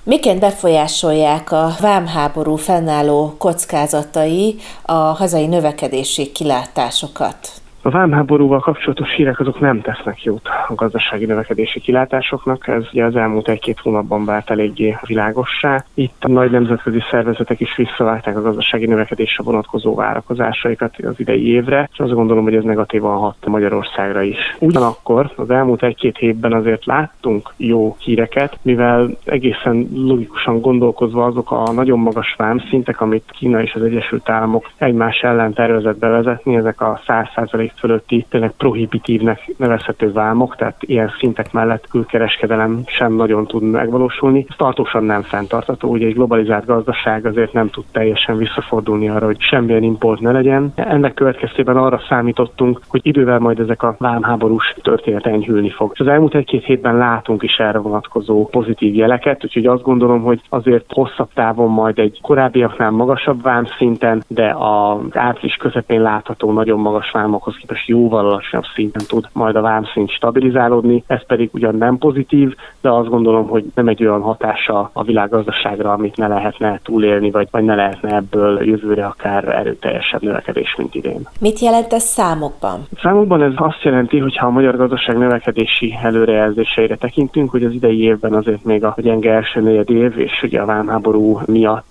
Miként befolyásolják a vámháború fennálló kockázatai a hazai növekedési kilátásokat? A vámháborúval kapcsolatos hírek azok nem tesznek jót a gazdasági növekedési kilátásoknak, ez ugye az elmúlt 1-2 hónapban vált eléggé világossá. Itt a nagy nemzetközi szervezetek is visszavágták a gazdasági növekedésre vonatkozó várakozásaikat az idei évre, és azt gondolom, hogy ez negatívan hat Magyarországra is. Ugyanakkor az elmúlt 1-2 hétben azért láttunk jó híreket, mivel egészen logikusan gondolkozva azok a nagyon magas vámszintek, amit Kína és az Egyesült Államok egymás ellen tervezett bevezetni, ezek a 100% fölötti tényleg prohibitívnek nevezhető vámok, tehát ilyen szintek mellett külkereskedelem sem nagyon tud megvalósulni. Ez tartósan nem fenntartható, ugye egy globalizált gazdaság azért nem tud teljesen visszafordulni arra, hogy semmilyen import ne legyen. Ennek következtében arra számítottunk, hogy idővel majd ezek a vámháborús történet enyhülni fog. És az elmúlt 1-2 hétben látunk is erre vonatkozó pozitív jeleket, úgyhogy azt gondolom, hogy azért hosszabb távon majd egy korábbiaknál magasabb vámszinten, de az április közepén látható nagyon magas vámokhoz képest jóval alacsonyabb szinten tud majd a vámszint stabilizálódni. Ez pedig ugyan nem pozitív, de azt gondolom, hogy nem egy olyan hatása a világgazdaságra, amit ne lehetne túlélni, vagy ne lehetne ebből jövőre akár erőteljesebb növekedés, mint idén. Mit jelent ez számokban? Számokban ez azt jelenti, hogy ha a magyar gazdaság növekedési előrejelzéseire tekintünk, hogy az idei évben azért még a gyenge első negyedév, és ugye a vámháború miatt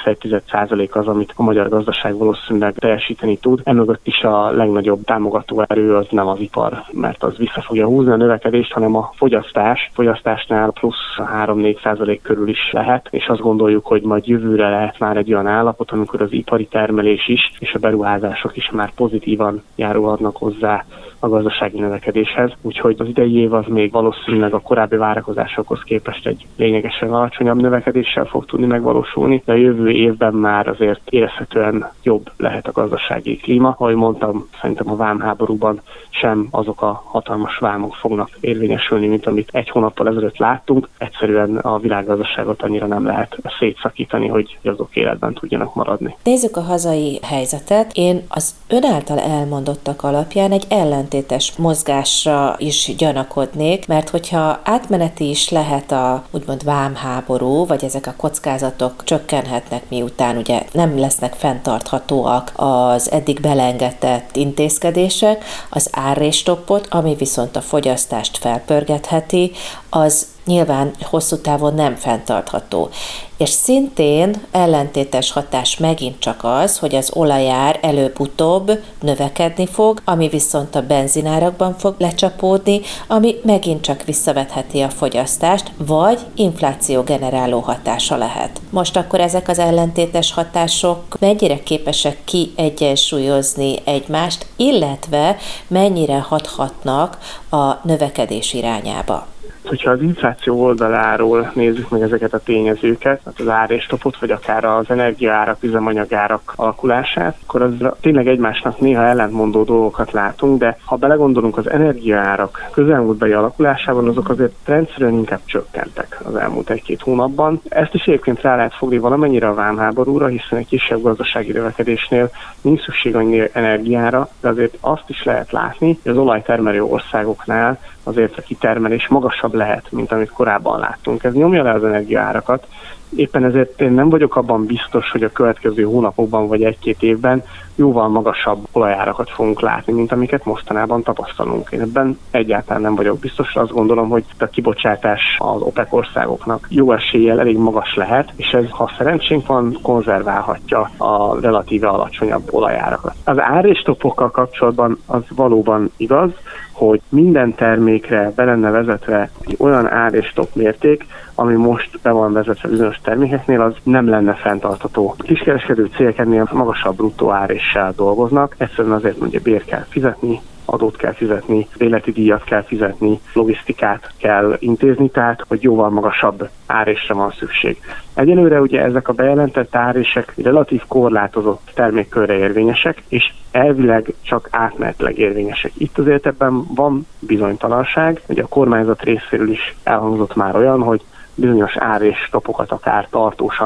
1,1% az, amit a magyar gazdaság valószínűleg teljesíteni tud. Emögött is a legnagyobb támogató erő az nem az ipar, mert az vissza fogja húzni a növekedést, hanem a fogyasztásnál plusz 3-4% körül is lehet, és azt gondoljuk, hogy majd jövőre lehet már egy olyan állapot, amikor az ipari termelés is, és a beruházások is már pozitívan járulhatnak hozzá a gazdasági növekedéshez. Úgyhogy az idei év az még valószínűleg a korábbi várakozásokhoz képest egy lényegesen alacsonyabb növekedéssel fog tudni megvalósulni, de a jövő évben már azért érezhetően jobb lehet a gazdasági klíma. Ahogy mondtam, szerintem a vámháborúban sem azok a hatalmas vámok fognak érvényesülni, mint amit 1 hónappal ezelőtt láttunk. Egyszerűen a világgazdaságot annyira nem lehet szétszakítani, hogy azok életben tudjanak maradni. Nézzük a hazai helyzetet. Én az ön által elmondottak alapján egy ellentétes mozgásra is gyanakodnék, mert hogyha átmeneti is lehet a úgymond vámháború, vagy ezek a kockázatok csökkenhetnek, miután ugye nem lesznek fenntarthatóak az eddig belengedett intézkedések, az árrésstoppot, ami viszont a fogyasztást felpörgetheti, az nyilván hosszú távon nem fenntartható. És szintén ellentétes hatás megint csak az, hogy az olajár előbb-utóbb növekedni fog, ami viszont a benzinárakban fog lecsapódni, ami megint csak visszavetheti a fogyasztást, vagy infláció generáló hatása lehet. Most akkor ezek az ellentétes hatások mennyire képesek kiegyensúlyozni egymást, illetve mennyire hathatnak a növekedés irányába? Hogyha az infláció oldaláról nézzük meg ezeket a tényezőket, hát az árrésstopot, vagy akár az energiaárak, üzemanyagárak alakulását, akkor az tényleg egymásnak néha ellentmondó dolgokat látunk, de ha belegondolunk az energiaárak közelmúltbeli alakulásában, azok azért rendszerűen inkább csökkentek az elmúlt 1-2 hónapban. Ezt is egyébként rá lehet fogni valamennyire a vámháborúra, hiszen egy kisebb gazdasági növekedésnél nincs szükség annyi energiára, de azért azt is lehet látni, hogy az olajtermelő országoknál azért a kitermelés magasabb lehet, mint amit korábban láttunk. Ez nyomja le az energiaárakat. Éppen ezért én nem vagyok abban biztos, hogy a következő hónapokban vagy 1-2 évben jóval magasabb olajárakat fogunk látni, mint amiket mostanában tapasztalunk. Én ebben egyáltalán nem vagyok biztos, azt gondolom, hogy a kibocsátás az OPEC országoknak jó eséllyel elég magas lehet, és ez, ha szerencsénk van, konzerválhatja a relatíve alacsonyabb olajárakat. Az árrésstopokkal kapcsolatban az valóban igaz, hogy minden termékre be lenne vezetve egy olyan árrésstop mérték, ami most be van vezetve bizonyos termékeknél, az nem lenne fenntartható. A kiskereskedő cégek ennél magasabb bruttó áréssel dolgoznak, egyszerűen azért mondja, bért kell fizetni, adót kell fizetni, bérleti díjat kell fizetni, logisztikát kell intézni, tehát hogy jóval magasabb árésre van szükség. Egyelőre ugye ezek a bejelentett árések relatív korlátozott termékkörre érvényesek, és elvileg csak átmenetileg érvényesek. Itt azért ebben van bizonytalanság, ugye a kormányzat részéről is elhangzott már olyan, hogy bizonyos árésstopokat akár tartósan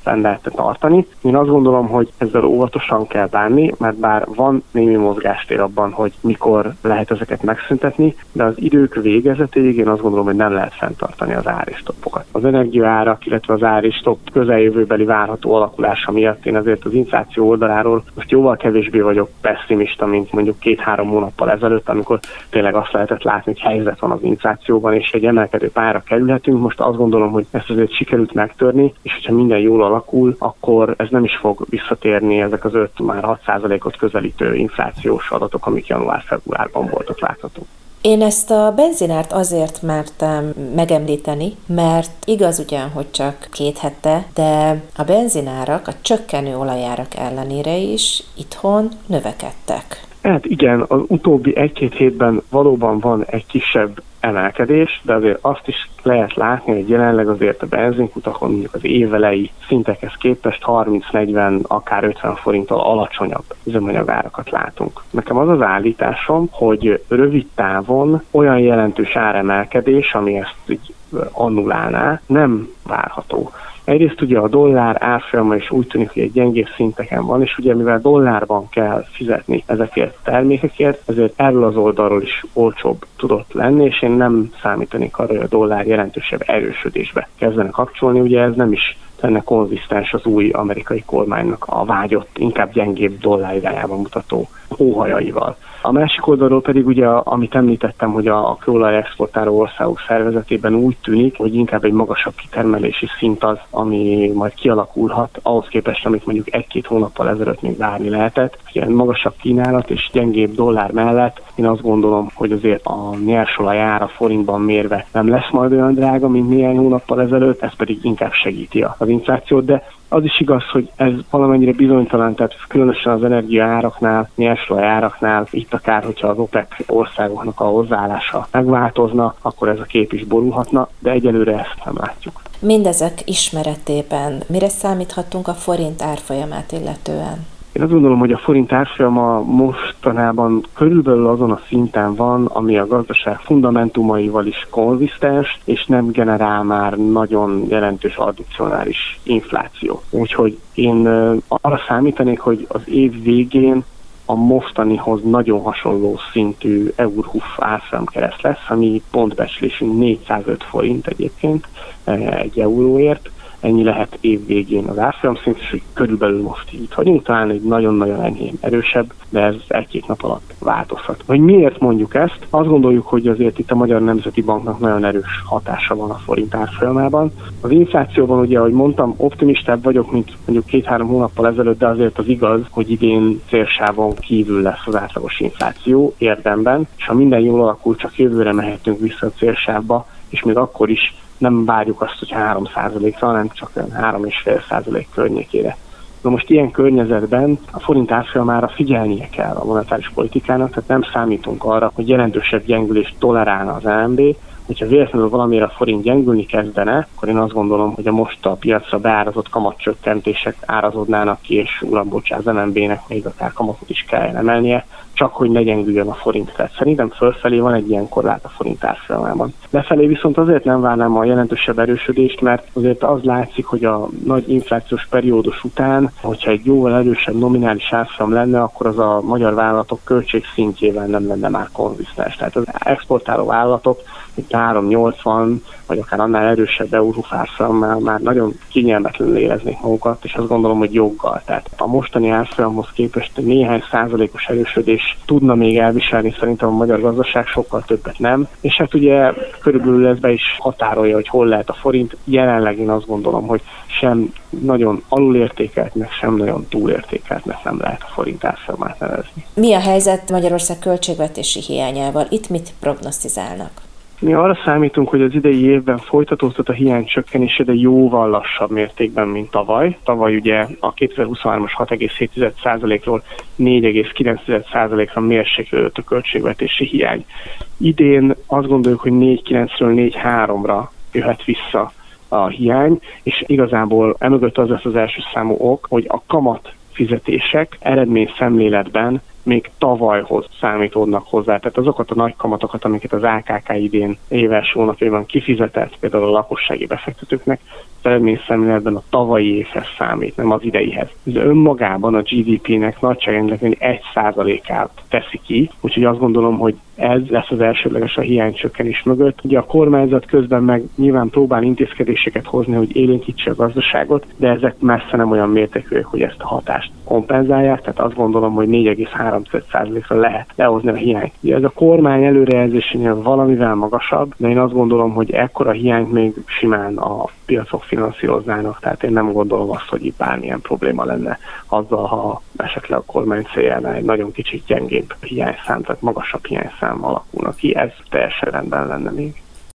fenn lehetne tartani. Én azt gondolom, hogy ezzel óvatosan kell bánni, mert bár van némi mozgástér abban, hogy mikor lehet ezeket megszüntetni, de az idők végezetéig én azt gondolom, hogy nem lehet fenntartani az áristoppokat. Az energiaárak, illetve az áristopp közeljövőbeli várható alakulása miatt én azért az infláció oldaláról most jóval kevésbé vagyok pessimista, mint mondjuk 2-3 hónappal ezelőtt, amikor tényleg azt lehetett látni, hogy helyzet van az inflációban, és egy emelkedő pályára kerülhetünk. Most azt gondolom, hogy ezt azért sikerült megtörni, és hogyha minden jól alakul, akkor ez nem is fog visszatérni ezek az 5-6%-ot közelítő inflációs adatok, amik január-februárban voltak láthatók. Én ezt a benzinárt azért mertem megemlíteni, mert igaz ugyan, hogy csak 2 hete, de a benzinárak a csökkenő olajárak ellenére is itthon növekedtek. Hát igen, az utóbbi 1-2 hétben valóban van egy kisebb emelkedés, de azért azt is lehet látni, hogy jelenleg azért a benzinkutakon mondjuk az évelei szintekhez képest 30-40, akár 50 forinttal alacsonyabb üzemanyagárakat látunk. Nekem az az állításom, hogy rövid távon olyan jelentős áremelkedés, ami ezt így annulálná, nem várható. Egyrészt ugye a dollár árfolyama is úgy tűnik, hogy egy gyengébb szinteken van, és ugye mivel dollárban kell fizetni ezekért a termékekért, ezért erről az oldalról is olcsóbb tudott lenni, és én nem számítanék arra, hogy a dollár jelentősebb erősödésbe kezdene kapcsolni, ugye ez nem is lenne konzisztens az új amerikai kormánynak a vágyott, inkább gyengébb dollár irányában mutató óhajaival. A másik oldalról pedig ugye, amit említettem, hogy a kőolaj exportáló országok szervezetében úgy tűnik, hogy inkább egy magasabb kitermelési szint az, ami majd kialakulhat, ahhoz képest, amit mondjuk 1-2 hónappal ezelőtt még várni lehetett. Ugye magasabb kínálat és gyengébb dollár mellett én azt gondolom, hogy azért a nyersolaj ára forintban mérve nem lesz majd olyan drága, mint néhány hónappal ezelőtt, ez pedig inkább segíti az inflációt, de az is igaz, hogy ez valamennyire bizonytalan, tehát különösen az energiaáraknál, nyersolaj-áraknál, itt akár, hogyha az OPEC országoknak a hozzáállása megváltozna, akkor ez a kép is borulhatna, de egyelőre ezt nem látjuk. Mindezek ismeretében mire számíthatunk a forint árfolyamát illetően? Én azt gondolom, hogy a forint árfolyama mostanában körülbelül azon a szinten van, ami a gazdaság fundamentumaival is konzisztens, és nem generál már nagyon jelentős addicionális infláció. Úgyhogy én arra számítanék, hogy az év végén a mostanihoz nagyon hasonló szintű EUR/HUF árfolyamkereszt lesz, ami pontbecslésünk 405 forint egyébként egy euróért. Ennyi lehet év végén az árfolyamszint, és körülbelül most így vagyunk, talán egy nagyon-nagyon enyhén erősebb, de ez 1-2 nap alatt változhat. Hogy miért mondjuk ezt? Azt gondoljuk, hogy azért itt a Magyar Nemzeti Banknak nagyon erős hatása van a forint árfolyamában. Az inflációban ugye, ahogy mondtam, optimistább vagyok, mint mondjuk 2-3 hónappal ezelőtt, de azért az igaz, hogy idén célsávon kívül lesz az átlagos infláció érdemben, és ha minden jól alakul, csak jövőre mehetünk vissza a célsávba, és még akkor is nem várjuk azt, hogy 3%-ra, hanem csak 3,5% környékére. Na most ilyen környezetben a forint árfolyamára figyelnie kell a monetáris politikának, tehát nem számítunk arra, hogy jelentősebb gyengülést tolerálna az MNB. Hogyha véletlenül valamiért a forint gyengülni kezdene, akkor én azt gondolom, hogy a most a piacra beárazott kamatcsökkentések árazódnának ki, és uram, bocsánat, az MNB-nek még akár kamatot is kell emelnie, csak hogy ne gyengüljön a forint. Tehát szerintem fölfelé van egy ilyen korlát a forint árfolyamában. Lefelé viszont azért nem várnám a jelentősebb erősödést, mert azért az látszik, hogy a nagy inflációs periódus után, hogyha egy jóval erősebb nominális árfolyam lenne, akkor az a magyar vállalatok költségszintjével nem lenne már konzisztens. Tehát az exportáló vállalatok, mint 3,80 vagy akár annál erősebb EUR/HUF árfolyammal már nagyon kényelmetlenül éreznék magukat, és azt gondolom, hogy joggal. Tehát a mostani árfolyamhoz képest néhány százalékos erősödés tudna még elviselni szerintem a magyar gazdaság, sokkal többet nem. És hát ugye körülbelül ez be is határolja, hogy hol lehet a forint. Jelenleg én azt gondolom, hogy sem nagyon alulértékeltnek, sem nagyon túlértékeltnek nem lehet a forint árfolyamát nevezni. Mi a helyzet Magyarország költségvetési hiányával? Itt mit prognosztizálnak? Mi arra számítunk, hogy az idei évben folytatódhat a hiány csökkenése, de jóval lassabb mértékben, mint tavaly. Tavaly ugye a 2023-as 6,7%-ról 4,9%-ra mérséklődött a költségvetési hiány. Idén azt gondoljuk, hogy 4,9-ről 4,3-ra jöhet vissza a hiány, és igazából emögött az lesz az első számú ok, hogy a kamat fizetések eredményszemléletben még tavalyhoz számítódnak hozzá. Tehát azokat a nagy kamatokat, amiket az AKK idén éves hónapjában kifizetett, például a lakossági befektetőknek, eredményszemléletben a tavalyi évhez számít, nem az ideihez. Ez önmagában a GDP-nek nagyságrendileg 1%-át teszi ki, úgyhogy azt gondolom, hogy ez lesz az elsődleges a hiánycsökkenés mögött. Ugye a kormányzat közben meg nyilván próbál intézkedéseket hozni, hogy élénkítse a gazdaságot, de ezek messze nem olyan mértékűek, hogy ezt a hatást kompenzálják, tehát azt gondolom, hogy 4,3%-ra lehet lehozni a hiányt. Ugye ez a kormány előrejelzésénél valamivel magasabb, de én azt gondolom, hogy ekkora hiányt még simán a piacok finanszíroznának, tehát én nem gondolom azt, hogy itt bármilyen probléma lenne azzal, ha esetleg a kormány céljánál egy nagyon kicsit gyengébb hiányszám, tehát magasabb hiányszám alakulna ki, ez teljesen rendben lenne még.